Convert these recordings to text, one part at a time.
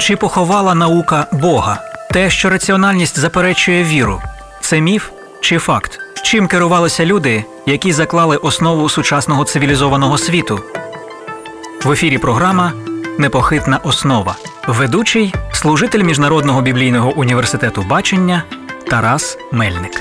Чи поховала наука Бога? Те, що раціональність заперечує віру – це міф чи факт? Чим керувалися люди, які заклали основу сучасного цивілізованого світу? В ефірі програма «Непохитна основа». Ведучий – служитель Міжнародного біблійного університету «Бачення» Тарас Мельник.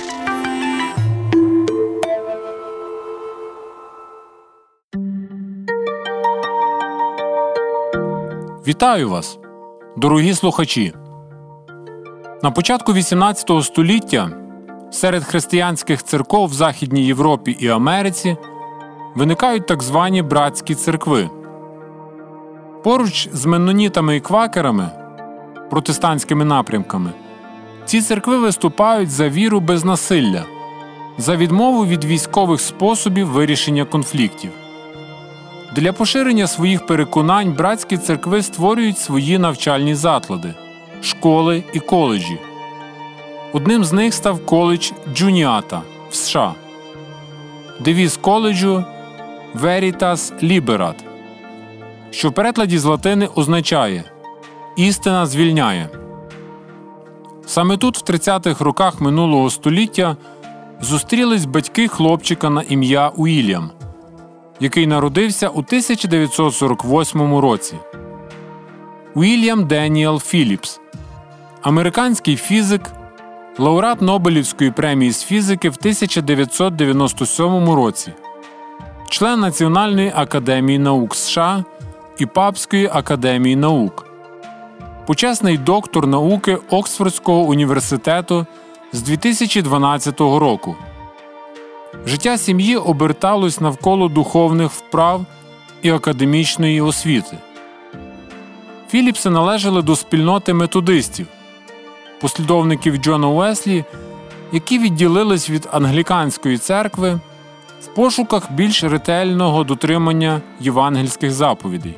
Вітаю вас, дорогі слухачі! На початку XVIII століття серед християнських церков в Західній Європі і Америці виникають так звані братські церкви. Поруч з меннонітами і квакерами, протестантськими напрямками, ці церкви виступають за віру без насилля, за відмову від військових способів вирішення конфліктів. Для поширення своїх переконань братські церкви створюють свої навчальні заклади – школи і коледжі. Одним з них став коледж Джуніата в США. Девіз коледжу «Veritas Liberat», що в перекладі з латини означає «істина звільняє». Саме тут, в 30-х роках минулого століття, зустрілись батьки хлопчика на ім'я Уільям, який народився у 1948 році. Уільям Деніел Філіпс – американський фізик, лауреат Нобелівської премії з фізики в 1997 році, член Національної академії наук США і Папської академії наук, почесний доктор науки Оксфордського університету з 2012 року. Життя сім'ї оберталось навколо духовних вправ і академічної освіти. Філіпси належали до спільноти методистів, послідовників Джона Уеслі, які відділились від англіканської церкви в пошуках більш ретельного дотримання євангельських заповідей.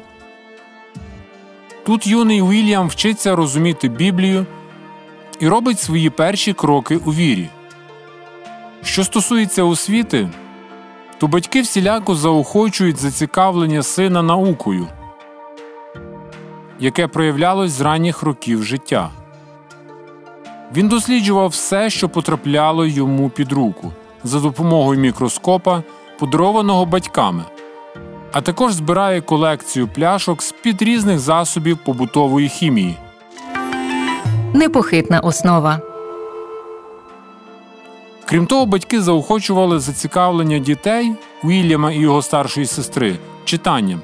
Тут юний Уільям вчиться розуміти Біблію і робить свої перші кроки у вірі. Що стосується освіти, то батьки всіляко заохочують зацікавлення сина наукою, яке проявлялось з ранніх років життя. Він досліджував все, що потрапляло йому під руку, за допомогою мікроскопа, подарованого батьками, а також збирає колекцію пляшок з-під різних засобів побутової хімії. Непохитна основа. Крім того, батьки заохочували зацікавлення дітей, Уільяма і його старшої сестри, читанням.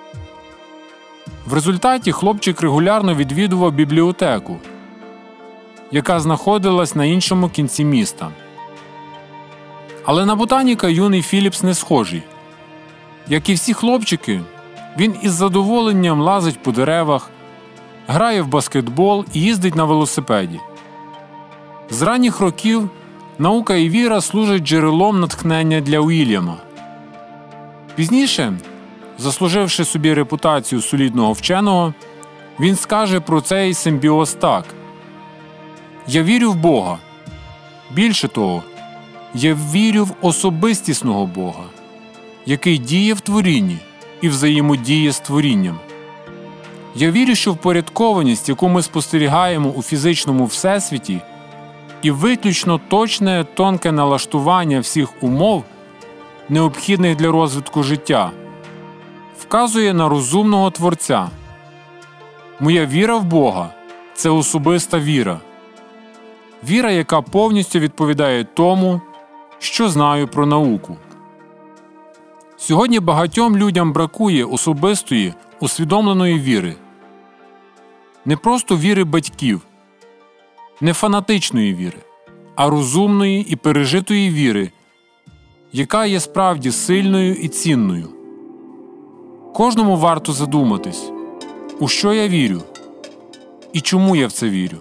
В результаті хлопчик регулярно відвідував бібліотеку, яка знаходилась на іншому кінці міста. Але на ботаніка юний Філіпс не схожий. Як і всі хлопчики, він із задоволенням лазить по деревах, грає в баскетбол і їздить на велосипеді. З ранніх років наука і віра служать джерелом натхнення для Уільяма. Пізніше, заслуживши собі репутацію солідного вченого, він скаже про цей симбіоз так: «Я вірю в Бога. Більше того, я вірю в особистісного Бога, який діє в творінні і взаємодіє з творінням. Я вірю, що впорядкованість, яку ми спостерігаємо у фізичному всесвіті, і виключно точне, тонке налаштування всіх умов, необхідних для розвитку життя, вказує на розумного Творця. Моя віра в Бога – це особиста віра. Віра, яка повністю відповідає тому, що знаю про науку». Сьогодні багатьом людям бракує особистої, усвідомленої віри. Не просто віри батьків, не фанатичної віри, а розумної і пережитої віри, яка є справді сильною і цінною. Кожному варто задуматись, у що я вірю і чому я в це вірю.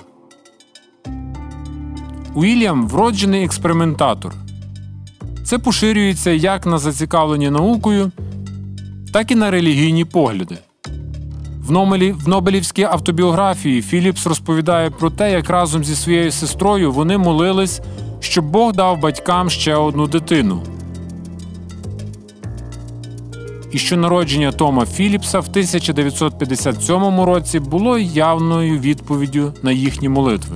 Уільям – вроджений експериментатор. Це поширюється як на зацікавлення наукою, так і на релігійні погляди. В Нобелівській автобіографії Філіпс розповідає про те, як разом зі своєю сестрою вони молились, щоб Бог дав батькам ще одну дитину. і що народження Тома Філіпса в 1957 році було явною відповіддю на їхні молитви.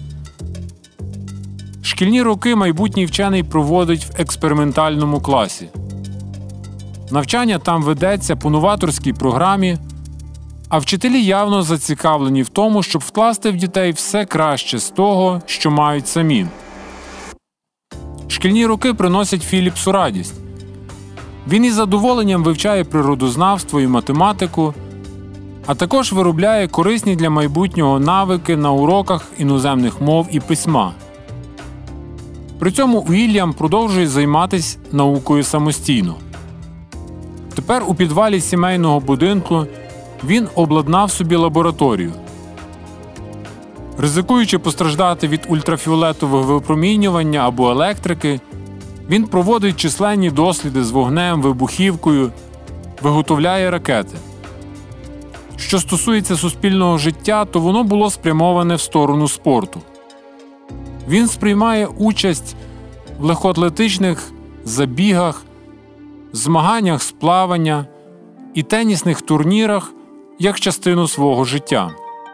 Шкільні роки майбутній вчений проводить в експериментальному класі. Навчання там ведеться по новаторській програмі, а вчителі явно зацікавлені в тому, щоб вкласти в дітей все краще з того, що мають самі. Шкільні роки приносять Філіпсу радість. Він із задоволенням вивчає природознавство і математику, а також виробляє корисні для майбутнього навики на уроках іноземних мов і письма. При цьому Уільям продовжує займатися наукою самостійно. Тепер у підвалі сімейного будинку він обладнав собі лабораторію. Ризикуючи постраждати від ультрафіолетового випромінювання або електрики, він проводить численні досліди з вогнем, вибухівкою, виготовляє ракети. Що стосується суспільного життя, то воно було спрямоване в сторону спорту. Він сприймає участь в легкоатлетичних забігах, змаганнях з плавання і тенісних турнірах як частину свого життя.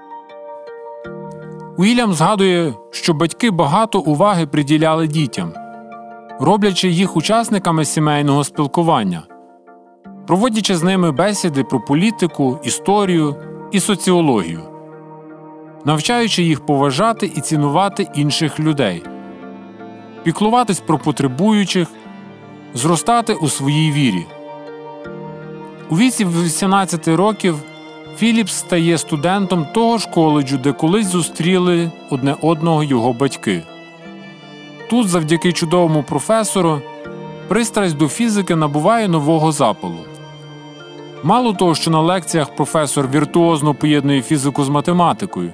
Уільям згадує, що батьки багато уваги приділяли дітям, роблячи їх учасниками сімейного спілкування, проводячи з ними бесіди про політику, історію і соціологію, навчаючи їх поважати і цінувати інших людей, піклуватись про потребуючих, зростати у своїй вірі. У віці 18 років Філіпс стає студентом того ж коледжу, де колись зустріли одне одного його батьки. Тут, завдяки чудовому професору, пристрасть до фізики набуває нового запалу. Мало того, що на лекціях професор віртуозно поєднує фізику з математикою,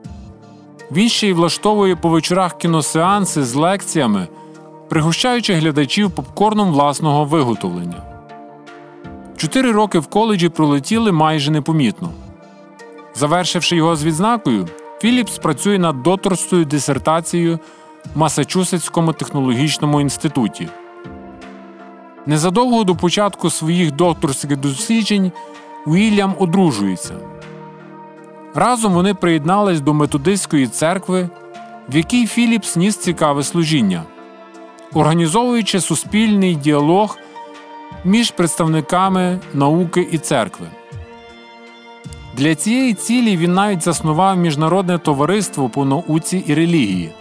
він ще й влаштовує по вечорах кіносеанси з лекціями, пригощаючи глядачів попкорном власного виготовлення. 4 роки в коледжі пролетіли майже непомітно. Завершивши його з відзнакою, Філіпс працює над докторською дисертацією в Масачусетському технологічному інституті. Незадовго до початку своїх докторських досліджень Уільям одружується. Разом вони приєднались до методистської церкви, в якій Філіпс ніс цікаве служіння, організовуючи суспільний діалог між представниками науки і церкви. Для цієї цілі він навіть заснував Міжнародне товариство по науці і релігії.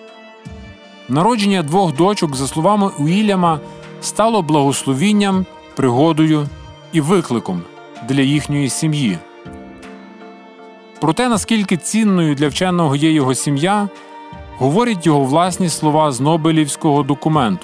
Народження 2 дочок, за словами Уільяма, стало благословінням, пригодою і викликом для їхньої сім'ї. Про те, наскільки цінною для вченого є його сім'я, говорять його власні слова з Нобелівського документу.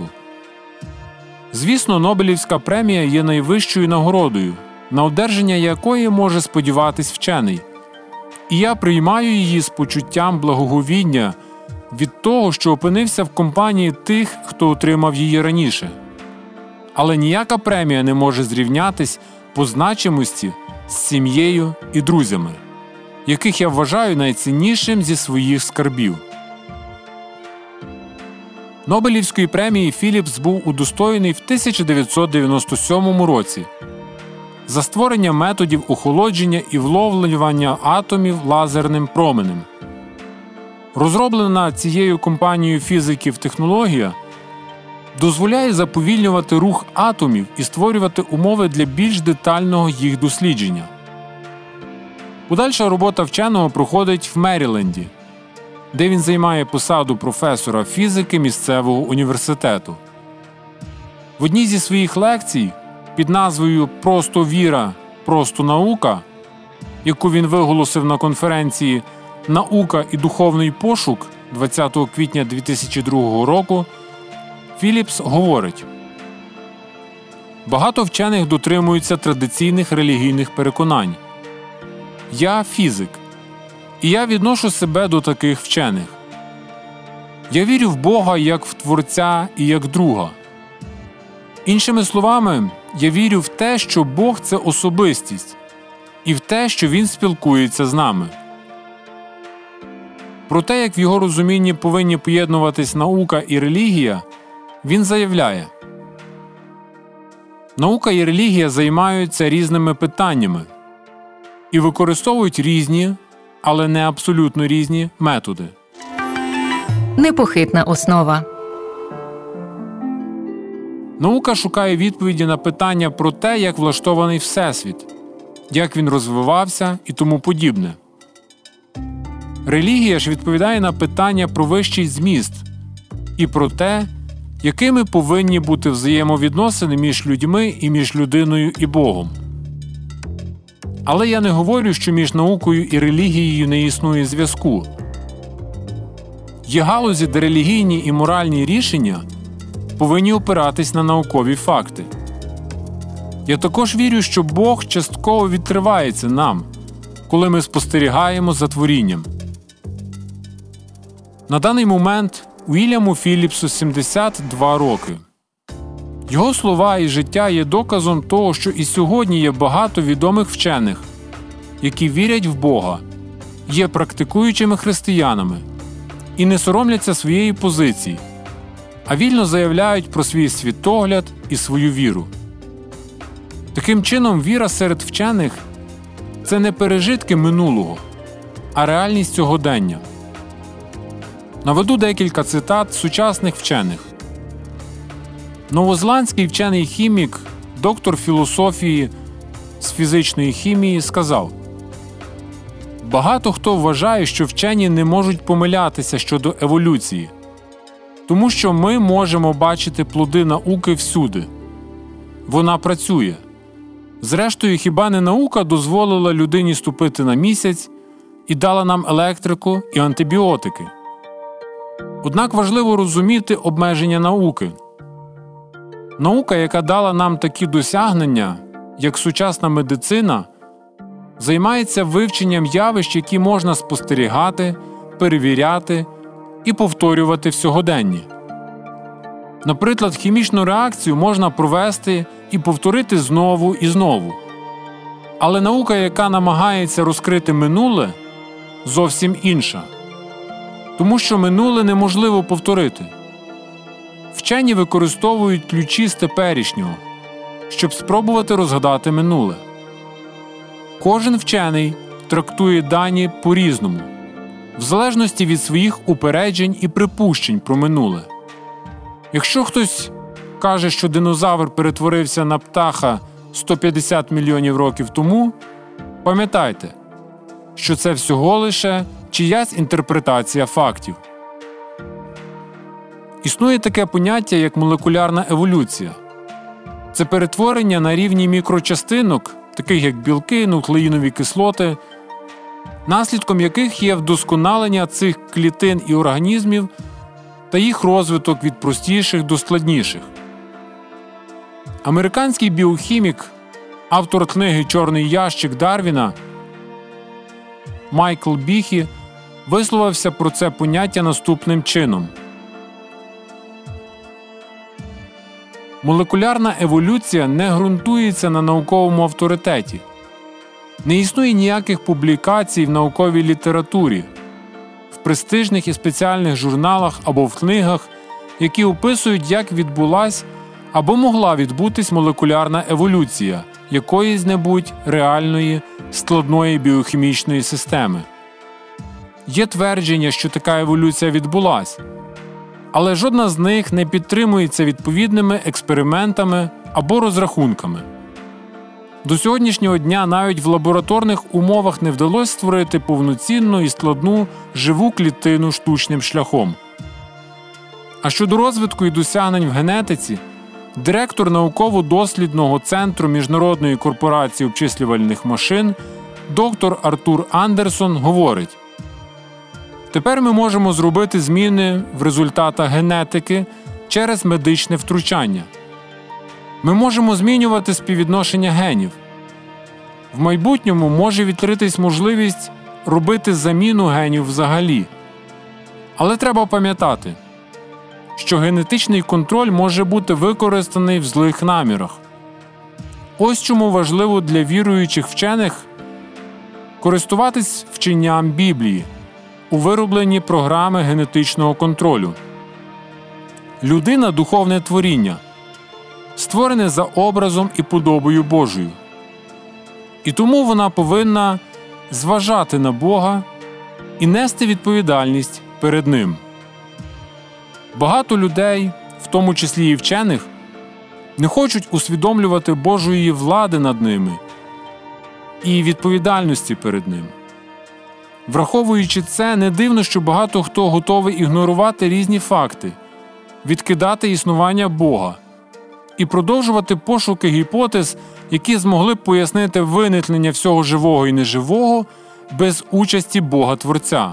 Звісно, Нобелівська премія є найвищою нагородою, на одержання якої може сподіватись вчений. І я приймаю її з почуттям благоговіння від того, що опинився в компанії тих, хто отримав її раніше. Але ніяка премія не може зрівнятись по значимості з сім'єю і друзями, яких я вважаю найціннішим зі своїх скарбів. Нобелівської премії Філіпс був удостоєний в 1997 році за створення методів охолодження і вловлювання атомів лазерним променем. Розроблена цією компанією фізиків технологія дозволяє заповільнювати рух атомів і створювати умови для більш детального їх дослідження. Подальша робота вченого проходить в Меріленді, де він займає посаду професора фізики місцевого університету. В одній зі своїх лекцій під назвою «Просто віра, просто наука», яку він виголосив на конференції «Наука і духовний пошук» 20 квітня 2002 року, Філіпс говорить: «Багато вчених дотримуються традиційних релігійних переконань. Я фізик, і я відношу себе до таких вчених. Я вірю в Бога як в Творця і як друга. Іншими словами, я вірю в те, що Бог – це особистість, і в те, що Він спілкується з нами. Про те, як в його розумінні повинні поєднуватись наука і релігія, він заявляє: Наука і релігія займаються різними питаннями і використовують різні, але не абсолютно різні методи. Непохитна основа. Наука шукає відповіді на питання про те, як влаштований Всесвіт, як він розвивався і тому подібне. Релігія ж відповідає на питання про вищий зміст і про те, якими повинні бути взаємовідносини між людьми і між людиною і Богом. Але я не говорю, що між наукою і релігією не існує зв'язку. Є галузі, де релігійні і моральні рішення повинні опиратись на наукові факти. Я також вірю, що Бог частково відкривається нам, коли ми спостерігаємо за творінням. На даний момент Уільяму Філіпсу 72 роки. Його слова і життя є доказом того, що і сьогодні є багато відомих вчених, які вірять в Бога, є практикуючими християнами і не соромляться своєї позиції, а вільно заявляють про свій світогляд і свою віру. Таким чином, віра серед вчених – це не пережитки минулого, а реальність сьогодення. Наведу декілька цитат сучасних вчених. Новозеландський вчений-хімік, доктор філософії з фізичної хімії, сказав: «Багато хто вважає, що вчені не можуть помилятися щодо еволюції, тому що ми можемо бачити плоди науки всюди. Вона працює. Зрештою, хіба не наука дозволила людині ступити на місяць і дала нам електрику і антибіотики? Однак важливо розуміти обмеження науки. Наука, яка дала нам такі досягнення, як сучасна медицина, займається вивченням явищ, які можна спостерігати, перевіряти і повторювати в сьогоденні. Наприклад, хімічну реакцію можна провести і повторити знову і знову. Але наука, яка намагається розкрити минуле, зовсім інша. Тому що минуле неможливо повторити. Вчені використовують ключі з теперішнього, щоб спробувати розгадати минуле. Кожен вчений трактує дані по-різному, в залежності від своїх упереджень і припущень про минуле. Якщо хтось каже, що динозавр перетворився на птаха 150 мільйонів років тому, пам'ятайте, що це всього лише чиясь інтерпретація фактів. Існує таке поняття, як молекулярна еволюція. Це перетворення на рівні мікрочастинок, таких як білки, нуклеїнові кислоти, наслідком яких є вдосконалення цих клітин і організмів та їх розвиток від простіших до складніших. Американський біохімік, автор книги «Чорний ящик Дарвіна» Майкл Біхі висловився про це поняття наступним чином. Молекулярна еволюція не ґрунтується на науковому авторитеті. Не існує ніяких публікацій в науковій літературі, в престижних і спеціальних журналах або в книгах, які описують, як відбулась або могла відбутись молекулярна еволюція якоїсь-небудь реальної, складної біохімічної системи. Є твердження, що така еволюція відбулась, але жодна з них не підтримується відповідними експериментами або розрахунками. До сьогоднішнього дня навіть в лабораторних умовах не вдалося створити повноцінну і складну живу клітину штучним шляхом. А щодо розвитку і досягнень в генетиці, директор науково-дослідного центру Міжнародної корпорації обчислювальних машин доктор Артур Андерсон говорить: «Тепер ми можемо зробити зміни в результатах генетики через медичне втручання. Ми можемо змінювати співвідношення генів. В майбутньому може відкритись можливість робити заміну генів взагалі. Але треба пам'ятати, що генетичний контроль може бути використаний в злих намірах. Ось чому важливо для віруючих вчених користуватись вченням Біблії у виробленні програми генетичного контролю. Людина – духовне творіння. створене за образом і подобою Божою. І тому вона повинна зважати на Бога і нести відповідальність перед Ним. Багато людей, в тому числі і вчених, не хочуть усвідомлювати Божої влади над ними і відповідальності перед Ним. Враховуючи це, не дивно, що багато хто готовий ігнорувати різні факти, відкидати існування Бога і продовжувати пошуки гіпотез, які змогли б пояснити виникнення всього живого і неживого без участі Бога-творця.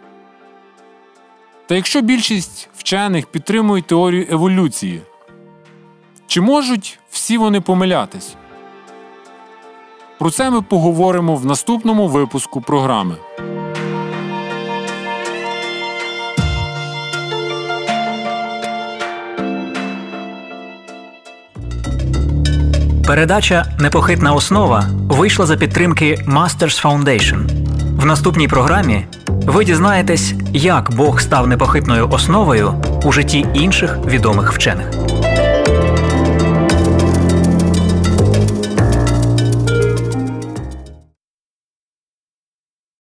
Та якщо більшість вчених підтримують теорію еволюції, чи можуть всі вони помилятись? Про це ми поговоримо в наступному випуску програми. Передача «Непохитна основа» вийшла за підтримки Masters Foundation. В наступній програмі ви дізнаєтесь, як Бог став непохитною основою у житті інших відомих вчених.